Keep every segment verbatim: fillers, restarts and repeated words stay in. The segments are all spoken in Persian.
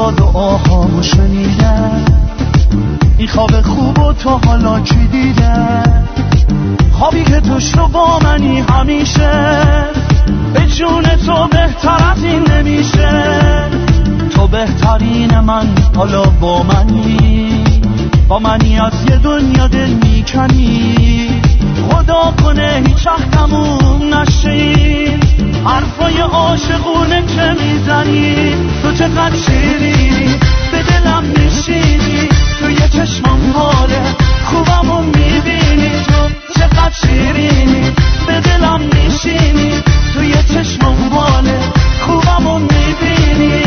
روزا دعاهامو شنیدم، این خواب خوب و تو حالا کی دیدم؟ خوابی که توش رو با منی همیشه، به جون تو بهتر از این نمیشه. تو بهترین من حالا با منی، با منی از یه دنیا دل میکنی. خدا کنه هیچ وقت تموم نشین حرفای عاشقونه که میزنی. تو چقدر شیرینی به دلم نشینی، تو یه چشمم حاله خوبمو میبینی. تو چقدر شیرینی به دلم نشینی، تو یه چشمم حاله خوبمو میبینی.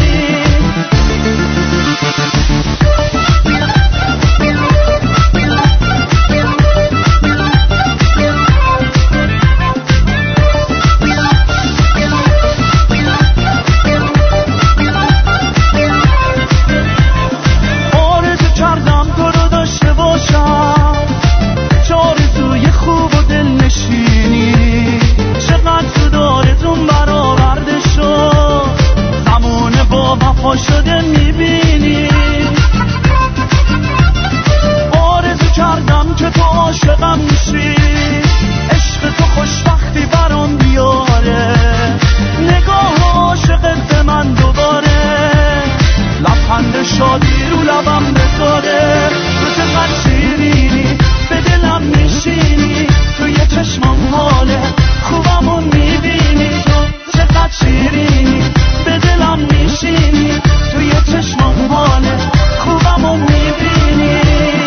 شده میبینی آرزو کردم که تو عاشقم میشی، عشق تو خوشبختی برام بیاره. نگاه عاشقت به من دوباره، لبخند شادی رو لبم بذاره. تو چقدر شیرینی به دلم میشینی، تو یه چشمم حاله خوبمو میبینی. تو چقدر شیرینی به دلم میشینی، تو یه چشمم حاله خوبمو میبینی.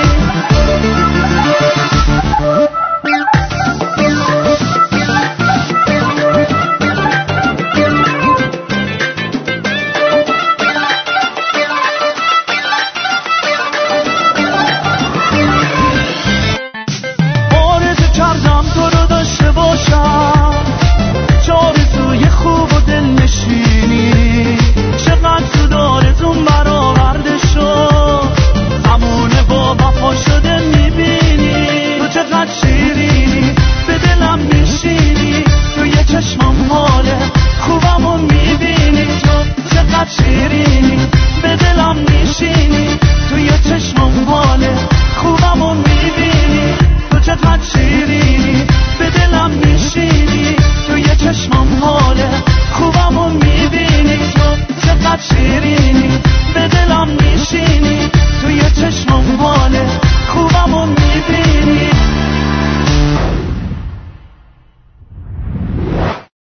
آرزو کردم تو رو داشته باشم، چارزوی خوب و دل نشینی. چقدر تو دارتون برآورده شد، همونه با وفا شده میبینی. تو چقدر شیرینی به دلم میشینی، تو یه چشمم حاله خوبمو میبینی. تو چقدر شیرینی به دلم میشینی، تو یه چشمم حاله خوبمو میبینی. تو چقدر شیرینی به دلم میشینی، تو یه چشمم حاله خوبمو میبینی. تو چقدر شیرینی به دلم میشینی، تو یه چشمم حاله خوبمو میبینی.